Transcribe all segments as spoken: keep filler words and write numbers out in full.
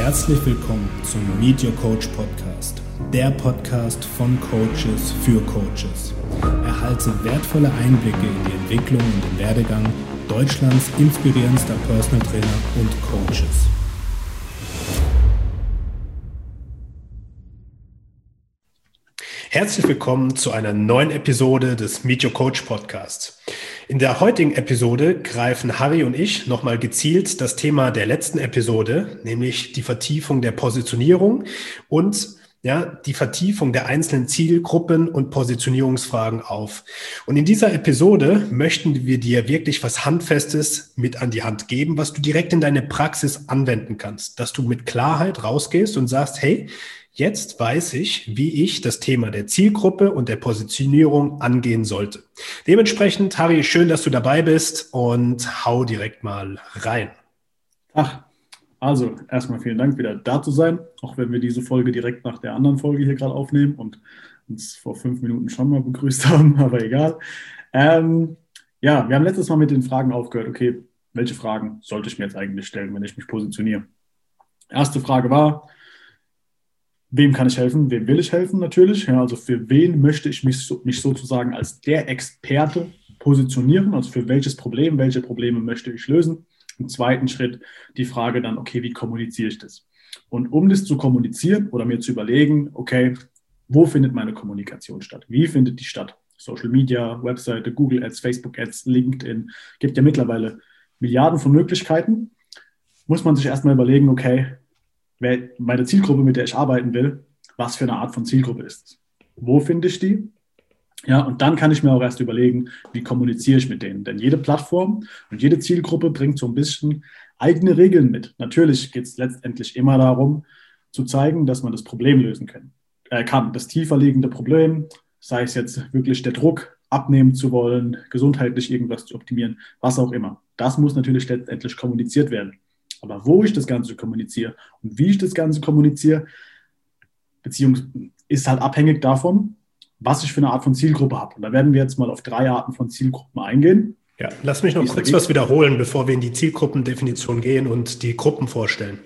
Herzlich willkommen zum Meet Your Coach Podcast, der Podcast von Coaches für Coaches. Erhalte wertvolle Einblicke in die Entwicklung und den Werdegang Deutschlands inspirierendster Personal Trainer und Coaches. Herzlich willkommen zu einer neuen Episode des Meet Your Coach Podcasts. In der heutigen Episode greifen Harry und ich nochmal gezielt das Thema der letzten Episode, nämlich die Vertiefung der Positionierung und ja, die Vertiefung der einzelnen Zielgruppen und Positionierungsfragen auf. Und in dieser Episode möchten wir dir wirklich was Handfestes mit an die Hand geben, was du direkt in deine Praxis anwenden kannst, dass du mit Klarheit rausgehst und sagst, hey, jetzt weiß ich, wie ich das Thema der Zielgruppe und der Positionierung angehen sollte. Dementsprechend, Harry, schön, dass du dabei bist und hau direkt mal rein. Ach, also erstmal vielen Dank, wieder da zu sein, auch wenn wir diese Folge direkt nach der anderen Folge hier gerade aufnehmen und uns vor fünf Minuten schon mal begrüßt haben, aber egal. Ähm, ja, wir haben letztes Mal mit den Fragen aufgehört, okay, welche Fragen sollte ich mir jetzt eigentlich stellen, wenn ich mich positioniere? Erste Frage war, wem kann ich helfen? Wem will ich helfen natürlich? Ja, also für wen möchte ich mich, so, mich sozusagen als der Experte positionieren? Also für welches Problem, welche Probleme möchte ich lösen? Im zweiten Schritt die Frage dann, okay, wie kommuniziere ich das? Und um das zu kommunizieren oder mir zu überlegen, okay, wo findet meine Kommunikation statt? Wie findet die statt? Social Media, Webseite, Google Ads, Facebook Ads, LinkedIn, gibt ja mittlerweile Milliarden von Möglichkeiten. Muss man sich erstmal überlegen, okay, wer meine Zielgruppe, mit der ich arbeiten will, was für eine Art von Zielgruppe ist es? Wo finde ich die? Ja, und dann kann ich mir auch erst überlegen, wie kommuniziere ich mit denen. Denn jede Plattform und jede Zielgruppe bringt so ein bisschen eigene Regeln mit. Natürlich geht es letztendlich immer darum, zu zeigen, dass man das Problem lösen kann. Äh, kann. Das tiefer liegende Problem, sei es jetzt wirklich der Druck, abnehmen zu wollen, gesundheitlich irgendwas zu optimieren, was auch immer. Das muss natürlich letztendlich kommuniziert werden. Aber wo ich das Ganze kommuniziere und wie ich das Ganze kommuniziere, beziehungsweise ist halt abhängig davon, was ich für eine Art von Zielgruppe habe. Und da werden wir jetzt mal auf drei Arten von Zielgruppen eingehen. Ja, lass mich noch kurz was wiederholen, bevor wir in die Zielgruppendefinition gehen und die Gruppen vorstellen.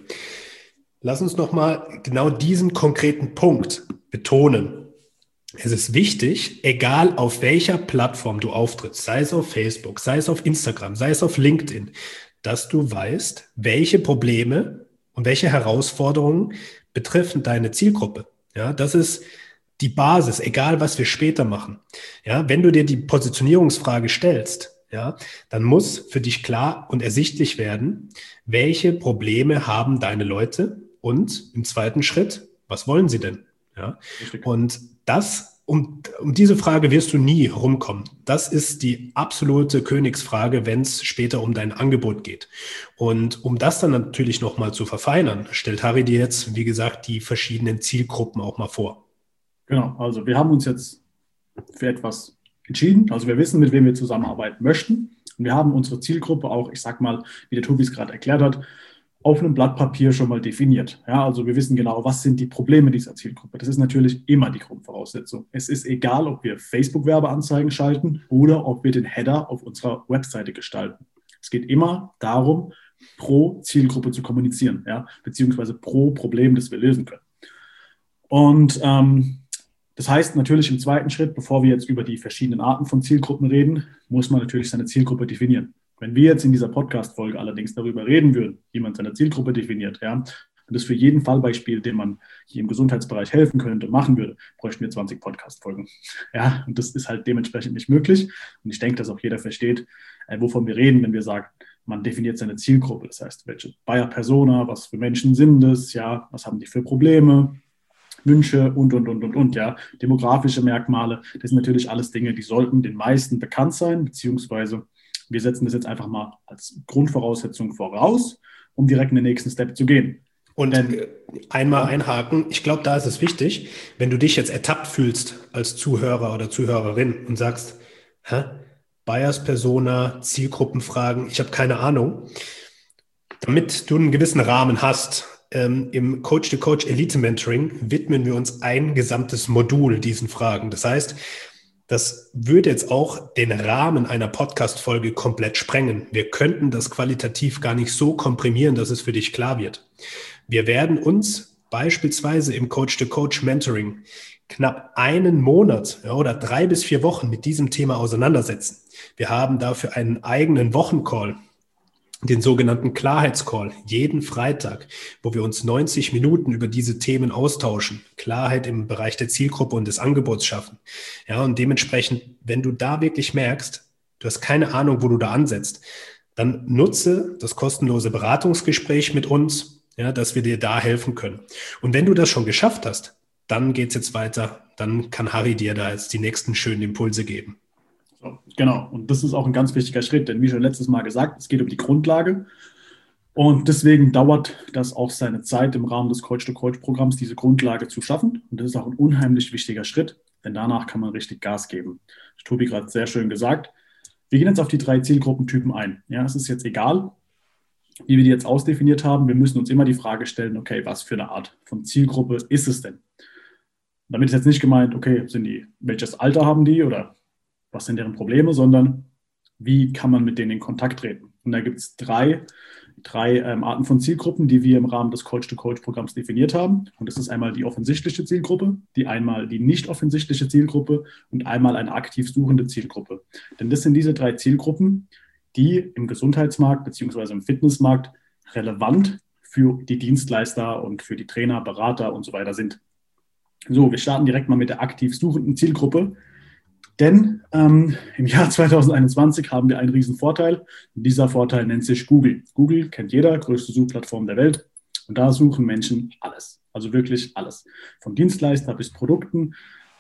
Lass uns noch mal genau diesen konkreten Punkt betonen. Es ist wichtig, egal auf welcher Plattform du auftrittst, sei es auf Facebook, sei es auf Instagram, sei es auf LinkedIn, dass du weißt, welche Probleme und welche Herausforderungen betreffen deine Zielgruppe. Ja, das ist die Basis, egal was wir später machen. Ja, wenn du dir die Positionierungsfrage stellst, ja, dann muss für dich klar und ersichtlich werden, welche Probleme haben deine Leute und im zweiten Schritt, was wollen sie denn? Ja, und das Um, um diese Frage wirst du nie rumkommen. Das ist die absolute Königsfrage, wenn es später um dein Angebot geht. Und um das dann natürlich nochmal zu verfeinern, stellt Harry dir jetzt, wie gesagt, die verschiedenen Zielgruppen auch mal vor. Genau, also wir haben uns jetzt für etwas entschieden. Also wir wissen, mit wem wir zusammenarbeiten möchten. Und wir haben unsere Zielgruppe auch, ich sag mal, wie der Tobi es gerade erklärt hat, auf einem Blatt Papier schon mal definiert. Ja, also wir wissen genau, was sind die Probleme dieser Zielgruppe. Das ist natürlich immer die Grundvoraussetzung. Es ist egal, ob wir Facebook-Werbeanzeigen schalten oder ob wir den Header auf unserer Webseite gestalten. Es geht immer darum, pro Zielgruppe zu kommunizieren, ja, beziehungsweise pro Problem, das wir lösen können. Und ähm, das heißt natürlich im zweiten Schritt, bevor wir jetzt über die verschiedenen Arten von Zielgruppen reden, muss man natürlich seine Zielgruppe definieren. Wenn wir jetzt in dieser Podcast-Folge allerdings darüber reden würden, wie man seine Zielgruppe definiert, ja, und das für jeden Fallbeispiel, dem man hier im Gesundheitsbereich helfen könnte, machen würde, bräuchten wir zwanzig Podcast-Folgen. Ja, und das ist halt dementsprechend nicht möglich. Und ich denke, dass auch jeder versteht, äh, wovon wir reden, wenn wir sagen, man definiert seine Zielgruppe. Das heißt, welche Buyer-Persona, was für Menschen sind das, ja, was haben die für Probleme, Wünsche und, und, und, und, und, ja, demografische Merkmale. Das sind natürlich alles Dinge, die sollten den meisten bekannt sein, beziehungsweise wir setzen das jetzt einfach mal als Grundvoraussetzung voraus, um direkt in den nächsten Step zu gehen. Und Denn, einmal einhaken, ich glaube, da ist es wichtig, wenn du dich jetzt ertappt fühlst als Zuhörer oder Zuhörerin und sagst, hä, Buyers-Persona, Zielgruppenfragen, ich habe keine Ahnung, damit du einen gewissen Rahmen hast. Ähm, im Coach-to-Coach Elite-Mentoring widmen wir uns ein gesamtes Modul diesen Fragen. Das heißt, Das würde jetzt auch den Rahmen einer Podcast-Folge komplett sprengen. Wir könnten das qualitativ gar nicht so komprimieren, dass es für dich klar wird. Wir werden uns beispielsweise im Coach-to-Coach-Mentoring knapp einen Monat ja, oder drei bis vier Wochen mit diesem Thema auseinandersetzen. Wir haben dafür einen eigenen Wochencall, den sogenannten Klarheitscall, jeden Freitag, wo wir uns neunzig Minuten über diese Themen austauschen, Klarheit im Bereich der Zielgruppe und des Angebots schaffen. Ja, und dementsprechend, wenn du da wirklich merkst, du hast keine Ahnung, wo du da ansetzt, dann nutze das kostenlose Beratungsgespräch mit uns, ja, dass wir dir da helfen können. Und wenn du das schon geschafft hast, dann geht's jetzt weiter, dann kann Harry dir da jetzt die nächsten schönen Impulse geben. So, genau, und das ist auch ein ganz wichtiger Schritt, denn wie schon letztes Mal gesagt, es geht um die Grundlage und deswegen dauert das auch seine Zeit im Rahmen des Coach-to-Coach-Programms, diese Grundlage zu schaffen und das ist auch ein unheimlich wichtiger Schritt, denn danach kann man richtig Gas geben. Das hat Tobi gerade sehr schön gesagt. Wir gehen jetzt auf die drei Zielgruppentypen ein. Ja, es ist jetzt egal, wie wir die jetzt ausdefiniert haben, wir müssen uns immer die Frage stellen, okay, was für eine Art von Zielgruppe ist es denn? Damit ist jetzt nicht gemeint, okay, sind die, welches Alter haben die oder was sind deren Probleme, sondern wie kann man mit denen in Kontakt treten. Und da gibt es drei, drei ähm, Arten von Zielgruppen, die wir im Rahmen des Coach-to-Coach-Programms definiert haben. Und das ist einmal die offensichtliche Zielgruppe, die einmal die nicht offensichtliche Zielgruppe und einmal eine aktiv suchende Zielgruppe. Denn das sind diese drei Zielgruppen, die im Gesundheitsmarkt bzw. im Fitnessmarkt relevant für die Dienstleister und für die Trainer, Berater und so weiter sind. So, wir starten direkt mal mit der aktiv suchenden Zielgruppe. Denn ähm, im Jahr zwanzig einundzwanzig haben wir einen riesen Vorteil. Und dieser Vorteil nennt sich Google. Google kennt jeder, größte Suchplattform der Welt. Und da suchen Menschen alles. Also wirklich alles. Von Dienstleister bis Produkten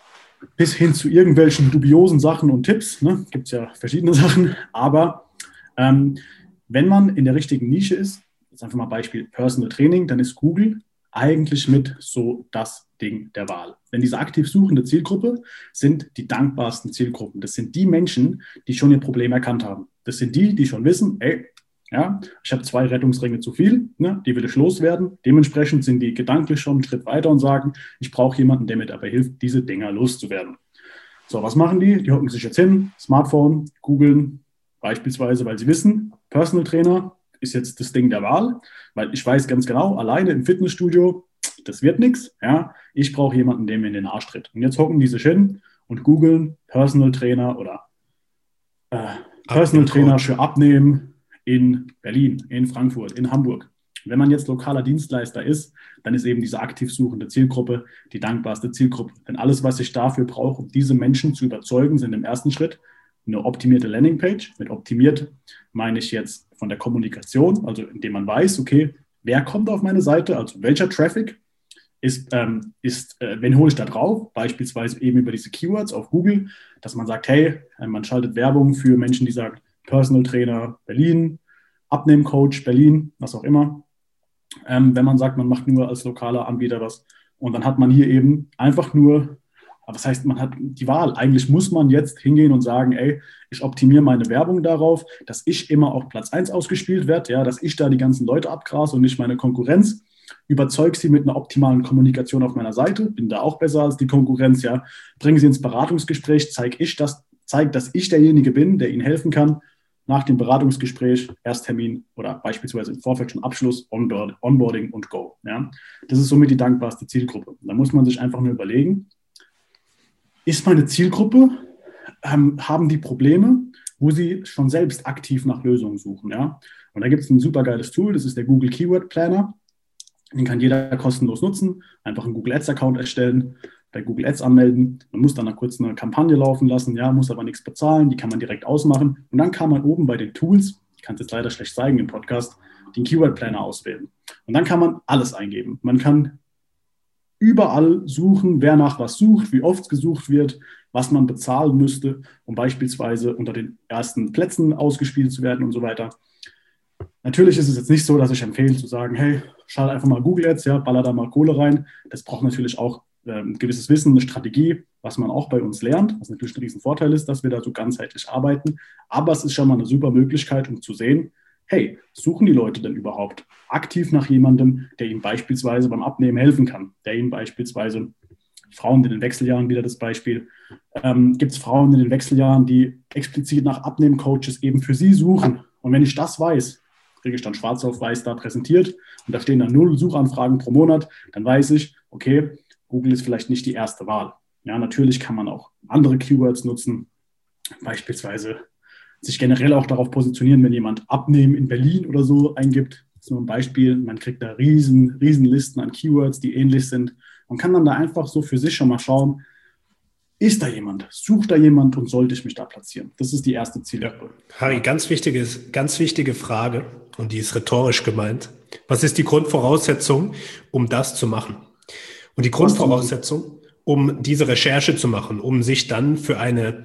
bis hin zu irgendwelchen dubiosen Sachen und Tipps. Ne? Gibt es ja verschiedene Sachen. Aber ähm, wenn man in der richtigen Nische ist, jetzt einfach mal Beispiel Personal Training, dann ist Google eigentlich mit so das Ding der Wahl. Denn diese aktiv suchende Zielgruppe sind die dankbarsten Zielgruppen. Das sind die Menschen, die schon ihr Problem erkannt haben. Das sind die, die schon wissen, ey, ja, ich habe zwei Rettungsringe zu viel, ne, die will ich loswerden. Dementsprechend sind die gedanklich schon einen Schritt weiter und sagen, ich brauche jemanden, der mir dabei hilft, diese Dinger loszuwerden. So, was machen die? Die hocken sich jetzt hin, Smartphone, googeln beispielsweise, weil sie wissen, Personal Trainer ist jetzt das Ding der Wahl, weil ich weiß ganz genau, alleine im Fitnessstudio, das wird nichts. Ja? Ich brauche jemanden, der mir in den Arsch tritt. Und jetzt hocken die sich hin und googeln Personal Trainer oder äh, Personal Trainer für Abnehmen in Berlin, in Frankfurt, in Hamburg. Wenn man jetzt lokaler Dienstleister ist, dann ist eben diese aktiv suchende Zielgruppe die dankbarste Zielgruppe. Denn alles, was ich dafür brauche, um diese Menschen zu überzeugen, sind im ersten Schritt eine optimierte Landingpage. Mit optimiert meine ich jetzt von der Kommunikation, also indem man weiß, okay, wer kommt auf meine Seite, also welcher Traffic ist, ähm, ist äh, wen hole ich da drauf, beispielsweise eben über diese Keywords auf Google, dass man sagt, hey, äh, man schaltet Werbung für Menschen, die sagen, Personal Trainer Berlin, Abnehmcoach Berlin, was auch immer. Ähm, wenn man sagt, man macht nur als lokaler Anbieter was und dann hat man hier eben einfach nur, das heißt, man hat die Wahl. Eigentlich muss man jetzt hingehen und sagen, ey, ich optimiere meine Werbung darauf, dass ich immer auf Platz eins ausgespielt werde, ja, dass ich da die ganzen Leute abgrase und nicht meine Konkurrenz. Überzeug sie mit einer optimalen Kommunikation auf meiner Seite, bin da auch besser als die Konkurrenz, ja. Bringe sie ins Beratungsgespräch, zeige ich das, zeig, dass ich derjenige bin, der ihnen helfen kann. Nach dem Beratungsgespräch, Ersttermin oder beispielsweise im Vorfeld schon Abschluss, Onboard, Onboarding und Go. Ja. Das ist somit die dankbarste Zielgruppe. Da muss man sich einfach nur überlegen, ist meine Zielgruppe, ähm, haben die Probleme, wo sie schon selbst aktiv nach Lösungen suchen. Ja? Und da gibt es ein super geiles Tool, das ist der Google Keyword Planner. Den kann jeder kostenlos nutzen, einfach einen Google Ads Account erstellen, bei Google Ads anmelden. Man muss dann kurz eine Kampagne laufen lassen, ja, muss aber nichts bezahlen, die kann man direkt ausmachen. Und dann kann man oben bei den Tools, ich kann es jetzt leider schlecht zeigen im Podcast, den Keyword Planner auswählen. Und dann kann man alles eingeben. Man kann überall suchen, wer nach was sucht, wie oft gesucht wird, was man bezahlen müsste, um beispielsweise unter den ersten Plätzen ausgespielt zu werden und so weiter. Natürlich ist es jetzt nicht so, dass ich empfehle zu sagen, hey, schau einfach mal Google Ads, ja, baller da mal Kohle rein. Das braucht natürlich auch äh, ein gewisses Wissen, eine Strategie, was man auch bei uns lernt, was natürlich ein Riesenvorteil ist, dass wir da so ganzheitlich arbeiten. Aber es ist schon mal eine super Möglichkeit, um zu sehen, hey, suchen die Leute denn überhaupt aktiv nach jemandem, der ihnen beispielsweise beim Abnehmen helfen kann, der ihnen beispielsweise Frauen in den Wechseljahren, wieder das Beispiel, ähm, gibt es Frauen in den Wechseljahren, die explizit nach Abnehmen-Coaches eben für sie suchen. Und wenn ich das weiß, kriege ich dann schwarz auf weiß da präsentiert und da stehen dann null Suchanfragen pro Monat, dann weiß ich, okay, Google ist vielleicht nicht die erste Wahl. Ja, natürlich kann man auch andere Keywords nutzen, beispielsweise sich generell auch darauf positionieren, wenn jemand Abnehmen in Berlin oder so eingibt. Das ist nur ein Beispiel. Man kriegt da riesen, riesen Listen an Keywords, die ähnlich sind. Man kann dann da einfach so für sich schon mal schauen, ist da jemand? Sucht da jemand und sollte ich mich da platzieren? Das ist die erste Zielgruppe. Ja. Harry, ganz wichtige, ganz wichtige Frage und die ist rhetorisch gemeint. Was ist die Grundvoraussetzung, um das zu machen? Und die Grundvoraussetzung, um diese Recherche zu machen, um sich dann für eine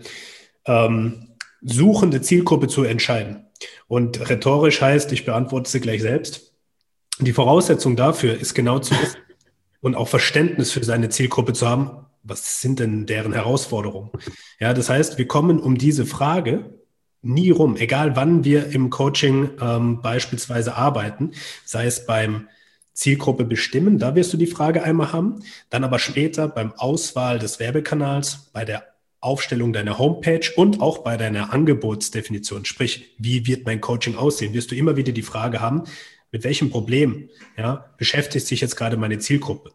ähm, suchende Zielgruppe zu entscheiden. Und rhetorisch heißt, ich beantworte sie gleich selbst. Die Voraussetzung dafür ist genau zu wissen und auch Verständnis für seine Zielgruppe zu haben. Was sind denn deren Herausforderungen? Ja, das heißt, wir kommen um diese Frage nie rum, egal wann wir im Coaching ähm, beispielsweise arbeiten, sei es beim Zielgruppe bestimmen, da wirst du die Frage einmal haben, dann aber später beim Auswahl des Werbekanals, bei der Aufstellung deiner Homepage und auch bei deiner Angebotsdefinition, sprich, wie wird mein Coaching aussehen, wirst du immer wieder die Frage haben, mit welchem Problem ja, beschäftigt sich jetzt gerade meine Zielgruppe?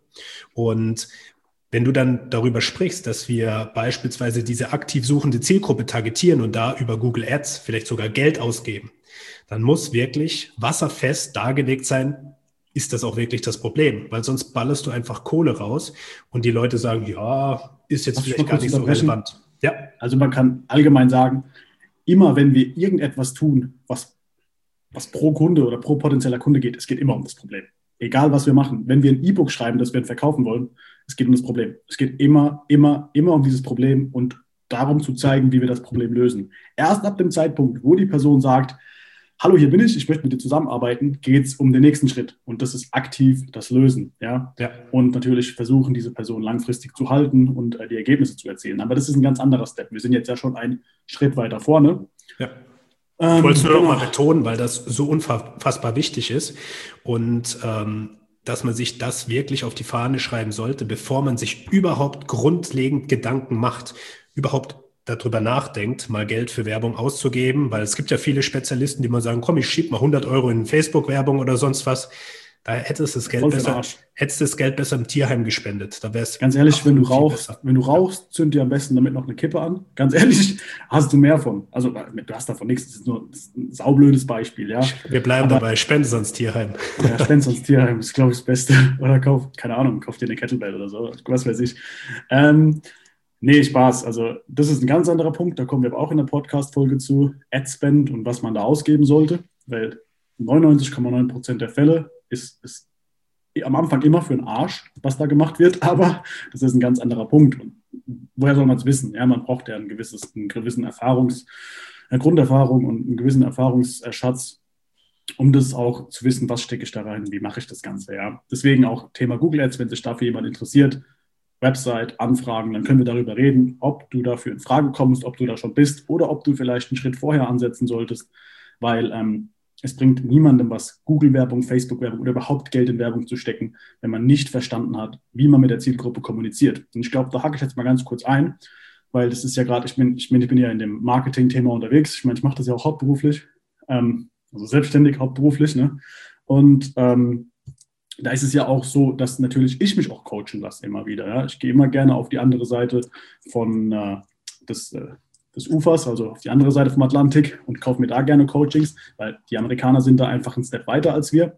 Und wenn du dann darüber sprichst, dass wir beispielsweise diese aktiv suchende Zielgruppe targetieren und da über Google Ads vielleicht sogar Geld ausgeben, dann muss wirklich wasserfest dargelegt sein, ist das auch wirklich das Problem? Weil sonst ballerst du einfach Kohle raus und die Leute sagen, ja, ist jetzt vielleicht gar nicht so relevant. Ja. Also man kann allgemein sagen, immer wenn wir irgendetwas tun, was, was pro Kunde oder pro potenzieller Kunde geht, es geht immer um das Problem. Egal, was wir machen. Wenn wir ein E-Book schreiben, das wir verkaufen wollen, es geht um das Problem. Es geht immer, immer, immer um dieses Problem und darum zu zeigen, wie wir das Problem lösen. Erst ab dem Zeitpunkt, wo die Person sagt, hallo, hier bin ich, ich möchte mit dir zusammenarbeiten, geht es um den nächsten Schritt. Und das ist aktiv das Lösen. Ja? Ja. Und natürlich versuchen, diese Person langfristig zu halten und äh, die Ergebnisse zu erzielen. Aber das ist ein ganz anderer Step. Wir sind jetzt ja schon einen Schritt weiter vorne. Ja. Ähm, ich wollte es nur genau. noch mal betonen, weil das so unfassbar wichtig ist. Und ähm, dass man sich das wirklich auf die Fahne schreiben sollte, bevor man sich überhaupt grundlegend Gedanken macht, überhaupt darüber nachdenkt, mal Geld für Werbung auszugeben, weil es gibt ja viele Spezialisten, die mal sagen, komm, ich schieb mal hundert Euro in Facebook-Werbung oder sonst was. Da hättest du das Geld besser, hättest du das Geld besser im Tierheim gespendet. Da wär's ganz ehrlich, wenn du rauchst, wenn du rauchst, zünd dir am besten damit noch eine Kippe an. Ganz ehrlich, hast du mehr von. Also du hast davon nichts. Das ist nur ein saublödes Beispiel, ja. Wir bleiben Aber, dabei. Spende sonst Tierheim. Ja, spende sonst Tierheim. Das ist, glaube ich, das Beste. Oder kauf, keine Ahnung, kauf dir eine Kettlebell oder so. Was weiß ich. Ähm, nee, Spaß. Also das ist ein ganz anderer Punkt. Da kommen wir aber auch in der Podcast-Folge zu. Ad-Spend und was man da ausgeben sollte. Weil neunundneunzig Komma neun Prozent der Fälle ist, ist am Anfang immer für den Arsch, was da gemacht wird, aber das ist ein ganz anderer Punkt. Und woher soll man es wissen? Ja, man braucht ja ein gewisses, einen gewissen Erfahrungs, eine Grunderfahrung und einen gewissen Erfahrungsschatz, um das auch zu wissen, was stecke ich da rein, wie mache ich das Ganze. Ja. Deswegen auch Thema Google Ads, wenn sich dafür jemand interessiert, Website, Anfragen, dann können wir darüber reden, ob du dafür in Frage kommst, ob du da schon bist oder ob du vielleicht einen Schritt vorher ansetzen solltest, weil ähm, es bringt niemandem was, Google-Werbung, Facebook-Werbung oder überhaupt Geld in Werbung zu stecken, wenn man nicht verstanden hat, wie man mit der Zielgruppe kommuniziert. Und ich glaube, da hake ich jetzt mal ganz kurz ein, weil das ist ja gerade, ich bin, ich, bin, ich bin ja in dem Marketing-Thema unterwegs. Ich meine, ich mache das ja auch hauptberuflich, ähm, also selbstständig hauptberuflich. Ne? Und ähm, da ist es ja auch so, dass natürlich ich mich auch coachen lasse immer wieder. Ja? Ich gehe immer gerne auf die andere Seite von äh, des äh, des Ufers, also auf die andere Seite vom Atlantik und kaufe mir da gerne Coachings, weil die Amerikaner sind da einfach einen Step weiter als wir.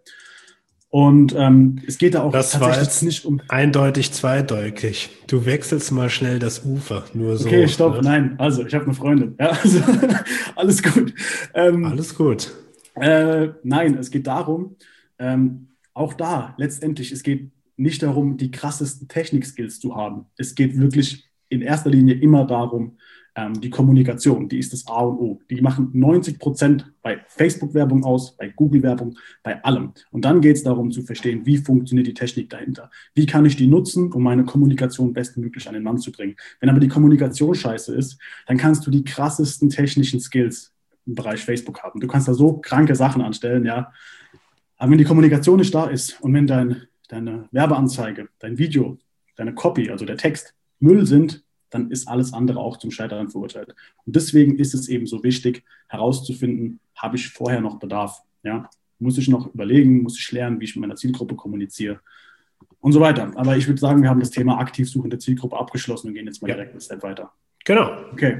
Und ähm, es geht da auch das tatsächlich war jetzt nicht um... eindeutig zweideutig. Du wechselst mal schnell das Ufer, nur so. Okay, stopp, ne? Nein, also ich habe eine Freundin. Ja, also, alles gut. Ähm, alles gut. Äh, nein, es geht darum, ähm, auch da letztendlich, es geht nicht darum, die krassesten Technik-Skills zu haben. Es geht wirklich in erster Linie immer darum, die Kommunikation, die ist das A und O. Die machen neunzig Prozent bei Facebook-Werbung aus, bei Google-Werbung, bei allem. Und dann geht es darum zu verstehen, wie funktioniert die Technik dahinter. Wie kann ich die nutzen, um meine Kommunikation bestmöglich an den Mann zu bringen. Wenn aber die Kommunikation scheiße ist, dann kannst du die krassesten technischen Skills im Bereich Facebook haben. Du kannst da so kranke Sachen anstellen, ja. Aber wenn die Kommunikation nicht da ist und wenn dein, deine Werbeanzeige, dein Video deine Copy, also der Text, Müll sind, dann ist alles andere auch zum Scheitern verurteilt. Und deswegen ist es eben so wichtig, herauszufinden, habe ich vorher noch Bedarf? Ja? Muss ich noch überlegen, muss ich lernen, wie ich mit meiner Zielgruppe kommuniziere und so weiter. Aber ich würde sagen, wir haben das Thema aktiv suchende Zielgruppe abgeschlossen und gehen jetzt mal ja. direkt einen Step weiter. Genau. Okay.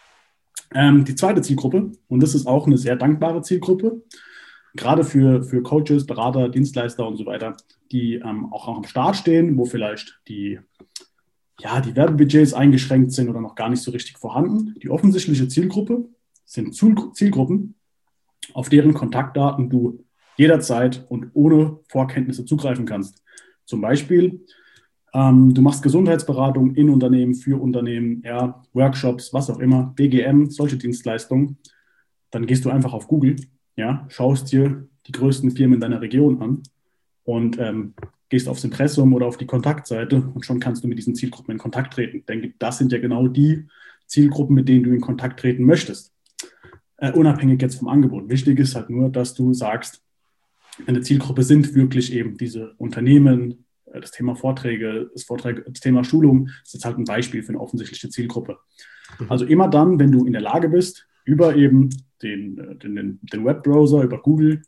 Ähm, die zweite Zielgruppe, und das ist auch eine sehr dankbare Zielgruppe, gerade für, für Coaches, Berater, Dienstleister und so weiter, die ähm, auch am Start stehen, wo vielleicht die, ja, die Werbebudgets eingeschränkt sind oder noch gar nicht so richtig vorhanden. Die offensichtliche Zielgruppe sind Zielgruppen, auf deren Kontaktdaten du jederzeit und ohne Vorkenntnisse zugreifen kannst. Zum Beispiel, ähm, du machst Gesundheitsberatung in Unternehmen, für Unternehmen, ja, Workshops, was auch immer, B G M, solche Dienstleistungen. Dann gehst du einfach auf Google, ja, schaust dir die größten Firmen in deiner Region an und ähm, gehst aufs Impressum oder auf die Kontaktseite und schon kannst du mit diesen Zielgruppen in Kontakt treten. Denn das sind ja genau die Zielgruppen, mit denen du in Kontakt treten möchtest. Äh, unabhängig jetzt vom Angebot. Wichtig ist halt nur, dass du sagst, eine Zielgruppe sind wirklich eben diese Unternehmen, äh, das Thema Vorträge, das, Vorträge, das Thema Schulung. Das ist jetzt halt ein Beispiel für eine offensichtliche Zielgruppe. Mhm. Also immer dann, wenn du in der Lage bist, über eben den, den, den Webbrowser, über Google,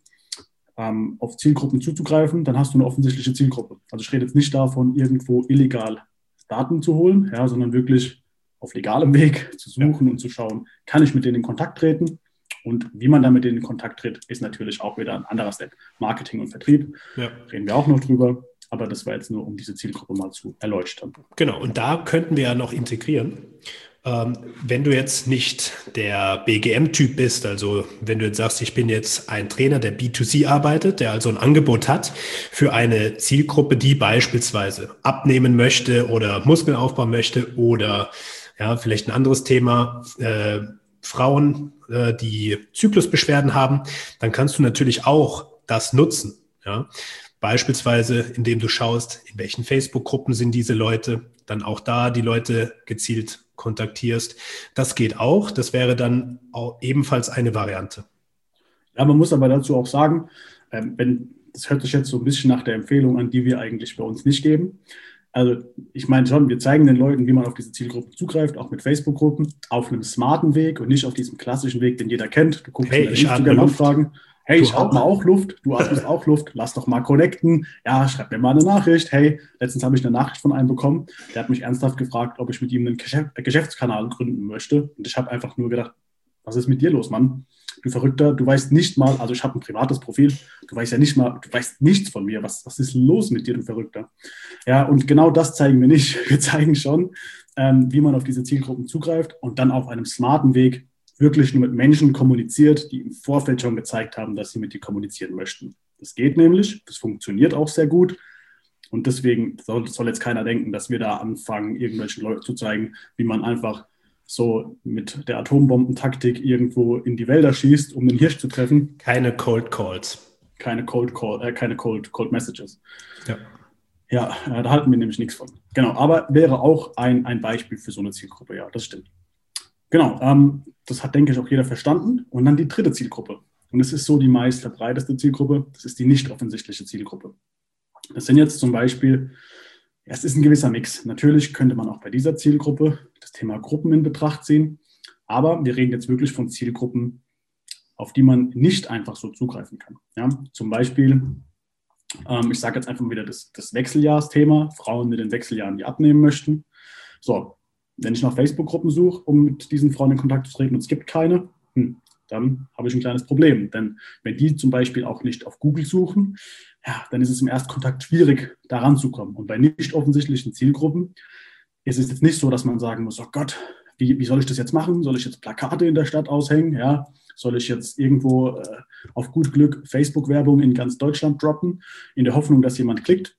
ähm, auf Zielgruppen zuzugreifen, dann hast du eine offensichtliche Zielgruppe. Also ich rede jetzt nicht davon, irgendwo illegal Daten zu holen, ja, sondern wirklich auf legalem Weg zu suchen ja. und zu schauen, kann ich mit denen in Kontakt treten? Und wie man da mit denen in Kontakt tritt, ist natürlich auch wieder ein anderer Step. Marketing und Vertrieb, ja. reden wir auch noch drüber. Aber das war jetzt nur, um diese Zielgruppe mal zu erleuchten. Genau, und da könnten wir ja noch integrieren. Ähm, wenn du jetzt nicht der B G M-Typ bist, also wenn du jetzt sagst, ich bin jetzt ein Trainer, der B zwei C arbeitet, der also ein Angebot hat für eine Zielgruppe, die beispielsweise abnehmen möchte oder Muskeln aufbauen möchte oder ja, vielleicht ein anderes Thema, äh, Frauen, äh, die Zyklusbeschwerden haben, dann kannst du natürlich auch das nutzen. Ja? Beispielsweise, indem du schaust, in welchen Facebook-Gruppen sind diese Leute, dann auch da die Leute gezielt kontaktierst. Das geht auch. Das wäre dann auch ebenfalls eine Variante. Ja, man muss aber dazu auch sagen, ähm, wenn, das hört sich jetzt so ein bisschen nach der Empfehlung an, die wir eigentlich bei uns nicht geben. Also ich meine schon, wir zeigen den Leuten, wie man auf diese Zielgruppen zugreift, auch mit Facebook-Gruppen, auf einem smarten Weg und nicht auf diesem klassischen Weg, den jeder kennt. Du guckst hey, in ich atme Luft. Fragen. Hey, ich atme auch Luft, du atmest auch Luft, lass doch mal connecten. Ja, schreib mir mal eine Nachricht. Hey, letztens habe ich eine Nachricht von einem bekommen, der hat mich ernsthaft gefragt, ob ich mit ihm einen Geschäft, äh, Geschäftskanal gründen möchte. Und ich habe einfach nur gedacht, was ist mit dir los, Mann? Du Verrückter, du weißt nicht mal, also ich habe ein privates Profil, du weißt ja nicht mal, du weißt nichts von mir. Was, was ist los mit dir, du Verrückter? Ja, und genau das zeigen wir nicht. Wir zeigen schon, ähm, wie man auf diese Zielgruppen zugreift und dann auf einem smarten Weg wirklich nur mit Menschen kommuniziert, die im Vorfeld schon gezeigt haben, dass sie mit dir kommunizieren möchten. Das geht nämlich, das funktioniert auch sehr gut. Und deswegen soll, soll jetzt keiner denken, dass wir da anfangen, irgendwelchen Leuten zu zeigen, wie man einfach so mit der Atombombentaktik irgendwo in die Wälder schießt, um den Hirsch zu treffen. Keine Cold Calls. Keine Cold Call, äh, keine Cold, Cold Messages. Ja. Ja, äh, da halten wir nämlich nichts von. Genau, aber wäre auch ein, ein Beispiel für so eine Zielgruppe, ja, das stimmt. Genau, ähm, das hat, denke ich, auch jeder verstanden. Und dann die dritte Zielgruppe. Und es ist so die meist verbreiteste Zielgruppe, das ist die nicht offensichtliche Zielgruppe. Das sind jetzt zum Beispiel, ja, es ist ein gewisser Mix. Natürlich könnte man auch bei dieser Zielgruppe das Thema Gruppen in Betracht ziehen, aber wir reden jetzt wirklich von Zielgruppen, auf die man nicht einfach so zugreifen kann. Ja, zum Beispiel, ähm, ich sage jetzt einfach mal wieder das, das Wechseljahrsthema, Frauen mit den Wechseljahren, die abnehmen möchten. So, wenn ich nach Facebook-Gruppen suche, um mit diesen Frauen in Kontakt zu treten und es gibt keine, hm, dann habe ich ein kleines Problem. Denn wenn die zum Beispiel auch nicht auf Google suchen, ja, dann ist es im Erstkontakt schwierig, da ranzukommen. Und bei nicht offensichtlichen Zielgruppen ist es jetzt nicht so, dass man sagen muss, oh Gott, wie, wie soll ich das jetzt machen? Soll ich jetzt Plakate in der Stadt aushängen? Ja? Soll ich jetzt irgendwo äh, auf gut Glück Facebook-Werbung in ganz Deutschland droppen, in der Hoffnung, dass jemand klickt?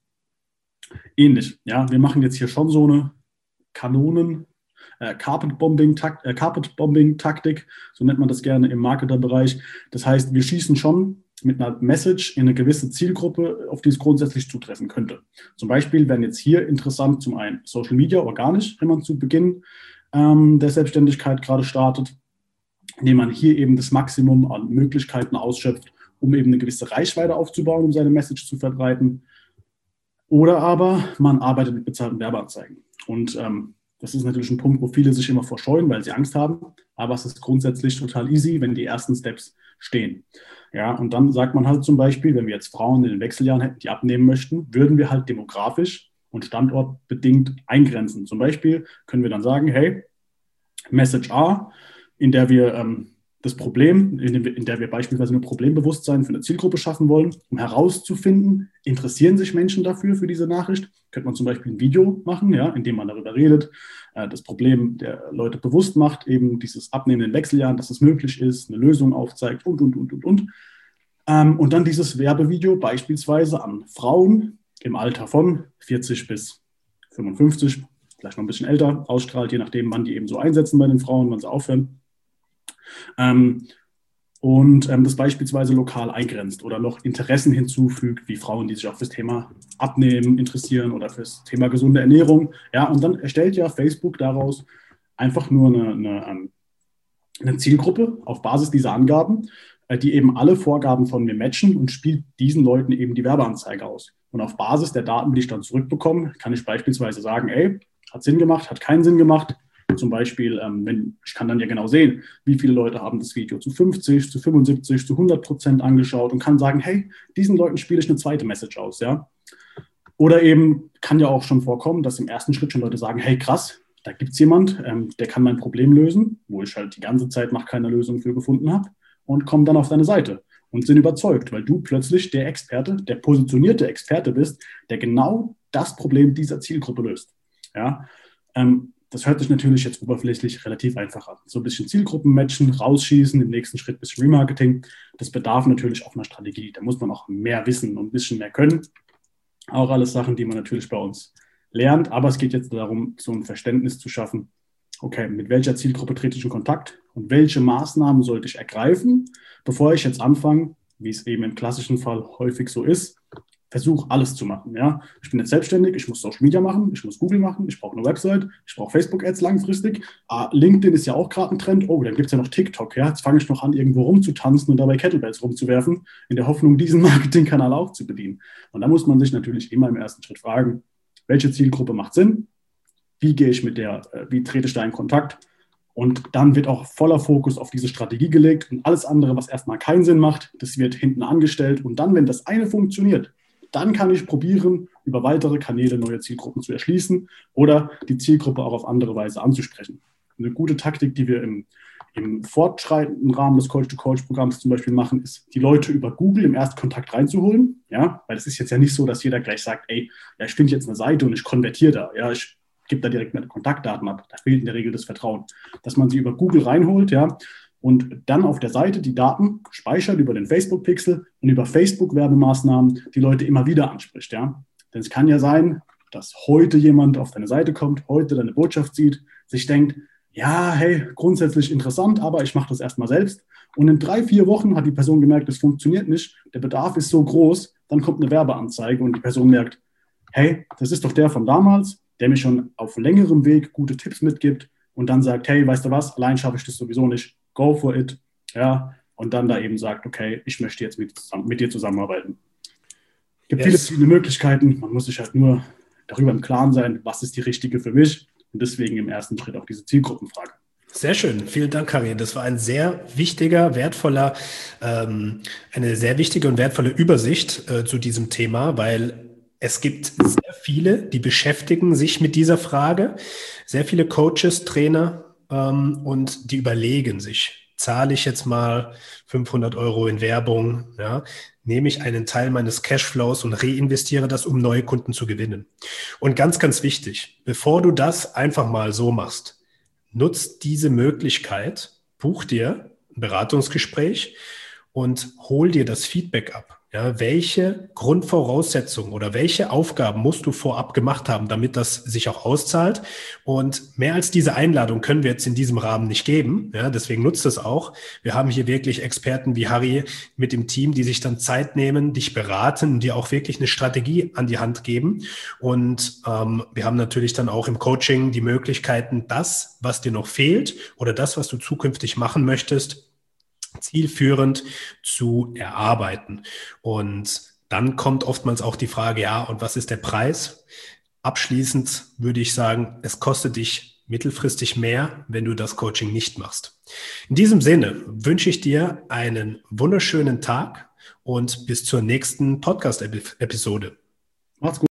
Ähnlich. Ja? Wir machen jetzt hier schon so eine Kanonen, äh, Carpet-Bombing-Taktik, äh, Carpet-Bombing-Taktik, so nennt man das gerne im Marketerbereich. Das heißt, wir schießen schon mit einer Message in eine gewisse Zielgruppe, auf die es grundsätzlich zutreffen könnte. Zum Beispiel wären jetzt hier interessant zum einen Social Media organisch, wenn man zu Beginn ähm, der Selbstständigkeit gerade startet, indem man hier eben das Maximum an Möglichkeiten ausschöpft, um eben eine gewisse Reichweite aufzubauen, um seine Message zu verbreiten. Oder aber man arbeitet mit bezahlten Werbeanzeigen. Und ähm, das ist natürlich ein Punkt, wo viele sich immer vorscheuen, weil sie Angst haben. Aber es ist grundsätzlich total easy, wenn die ersten Steps stehen. Ja, und dann sagt man halt zum Beispiel, wenn wir jetzt Frauen in den Wechseljahren hätten, die abnehmen möchten, würden wir halt demografisch und standortbedingt eingrenzen. Zum Beispiel können wir dann sagen, hey, Message A, in der wir ähm, das Problem, in, in der wir beispielsweise ein Problembewusstsein für eine Zielgruppe schaffen wollen, um herauszufinden, interessieren sich Menschen dafür, für diese Nachricht, könnte man zum Beispiel ein Video machen, ja, in dem man darüber redet, äh, das Problem der Leute bewusst macht, eben dieses Abnehmen in Wechseljahren, dass es möglich ist, eine Lösung aufzeigt und, und, und, und, und. Ähm, und dann dieses Werbevideo beispielsweise an Frauen im Alter von vierzig bis fünfundfünfzig, vielleicht noch ein bisschen älter, ausstrahlt, je nachdem, wann die eben so einsetzen bei den Frauen, wann sie aufhören. Ähm, und ähm, das beispielsweise lokal eingrenzt oder noch Interessen hinzufügt, wie Frauen, die sich auch fürs Thema Abnehmen interessieren oder fürs Thema gesunde Ernährung. Ja, und dann erstellt ja Facebook daraus einfach nur eine, eine, eine Zielgruppe auf Basis dieser Angaben, äh, die eben alle Vorgaben von mir matchen und spielt diesen Leuten eben die Werbeanzeige aus. Und auf Basis der Daten, die ich dann zurückbekomme, kann ich beispielsweise sagen, ey, hat Sinn gemacht, hat keinen Sinn gemacht. Zum Beispiel, ähm, wenn, ich kann dann ja genau sehen, wie viele Leute haben das Video zu fünfzig, zu fünfundsiebzig, zu hundert Prozent angeschaut und kann sagen, hey, diesen Leuten spiele ich eine zweite Message aus. Ja? Oder eben kann ja auch schon vorkommen, dass im ersten Schritt schon Leute sagen, hey, krass, da gibt es jemand, ähm, der kann mein Problem lösen, wo ich halt die ganze Zeit noch keine Lösung für gefunden habe und kommen dann auf deine Seite und sind überzeugt, weil du plötzlich der Experte, der positionierte Experte bist, der genau das Problem dieser Zielgruppe löst. Ja, ähm, das hört sich natürlich jetzt oberflächlich relativ einfach an. So ein bisschen Zielgruppen matchen, rausschießen, im nächsten Schritt ein bisschen Remarketing. Das bedarf natürlich auch einer Strategie. Da muss man auch mehr wissen und ein bisschen mehr können. Auch alles Sachen, die man natürlich bei uns lernt. Aber es geht jetzt darum, so ein Verständnis zu schaffen. Okay, mit welcher Zielgruppe trete ich in Kontakt und welche Maßnahmen sollte ich ergreifen, bevor ich jetzt anfange, wie es eben im klassischen Fall häufig so ist, versuche alles zu machen. Ja? Ich bin jetzt selbstständig, ich muss Social Media machen, ich muss Google machen, ich brauche eine Website, ich brauche Facebook-Ads langfristig. Ah, LinkedIn ist ja auch gerade ein Trend. Oh, dann gibt es ja noch TikTok. Ja? Jetzt fange ich noch an, irgendwo rumzutanzen und dabei Kettlebells rumzuwerfen, in der Hoffnung, diesen Marketingkanal auch zu bedienen. Und da muss man sich natürlich immer im ersten Schritt fragen, welche Zielgruppe macht Sinn? Wie gehe ich mit der, wie trete ich da in Kontakt? Und dann wird auch voller Fokus auf diese Strategie gelegt und alles andere, was erstmal keinen Sinn macht, das wird hinten angestellt. Und dann, wenn das eine funktioniert, dann kann ich probieren, über weitere Kanäle neue Zielgruppen zu erschließen oder die Zielgruppe auch auf andere Weise anzusprechen. Eine gute Taktik, die wir im, im fortschreitenden Rahmen des Coach-to-Coach-Programms zum Beispiel machen, ist, die Leute über Google im Erstkontakt reinzuholen. Ja? Weil es ist jetzt ja nicht so, dass jeder gleich sagt, ey, ja, ich finde jetzt eine Seite und ich konvertiere da. Ja, ich gebe da direkt meine Kontaktdaten ab. Da fehlt in der Regel das Vertrauen. Dass man sie über Google reinholt, ja, und dann auf der Seite die Daten speichert über den Facebook-Pixel und über Facebook-Werbemaßnahmen die Leute immer wieder anspricht. Ja? Denn es kann ja sein, dass heute jemand auf deine Seite kommt, heute deine Botschaft sieht, sich denkt, ja, hey, grundsätzlich interessant, aber ich mache das erstmal selbst. Und in drei, vier Wochen hat die Person gemerkt, das funktioniert nicht, der Bedarf ist so groß, dann kommt eine Werbeanzeige und die Person merkt, hey, das ist doch der von damals, der mir schon auf längerem Weg gute Tipps mitgibt und dann sagt, hey, weißt du was, allein schaffe ich das sowieso nicht. Go for it, ja, und dann da eben sagt, okay, ich möchte jetzt mit, mit dir zusammenarbeiten. Es gibt yes. viele, viele Möglichkeiten, man muss sich halt nur darüber im Klaren sein, was ist die richtige für mich und deswegen im ersten Schritt auch diese Zielgruppenfrage. Sehr schön, vielen Dank, Karin. Das war ein sehr wichtiger, wertvoller, ähm, eine sehr wichtige und wertvolle Übersicht äh, zu diesem Thema, weil es gibt sehr viele, die beschäftigen sich mit dieser Frage, sehr viele Coaches, Trainer, und die überlegen sich, zahle ich jetzt mal fünfhundert Euro in Werbung, ja, nehme ich einen Teil meines Cashflows und reinvestiere das, um neue Kunden zu gewinnen. Und ganz, ganz wichtig, bevor du das einfach mal so machst, nutzt diese Möglichkeit, buch dir ein Beratungsgespräch und hol dir das Feedback ab. Ja, welche Grundvoraussetzungen oder welche Aufgaben musst du vorab gemacht haben, damit das sich auch auszahlt? Und mehr als diese Einladung können wir jetzt in diesem Rahmen nicht geben. Ja, deswegen nutzt es auch. Wir haben hier wirklich Experten wie Harry mit dem Team, die sich dann Zeit nehmen, dich beraten und dir auch wirklich eine Strategie an die Hand geben. Und ähm, wir haben natürlich dann auch im Coaching die Möglichkeiten, das, was dir noch fehlt oder das, was du zukünftig machen möchtest, zielführend zu erarbeiten. Und Dann kommt oftmals auch die Frage, ja, und was ist der Preis? Abschließend würde ich sagen, es kostet dich mittelfristig mehr, wenn du das Coaching nicht machst. In diesem Sinne wünsche ich dir einen wunderschönen Tag und bis zur nächsten Podcast-Episode. Macht's gut.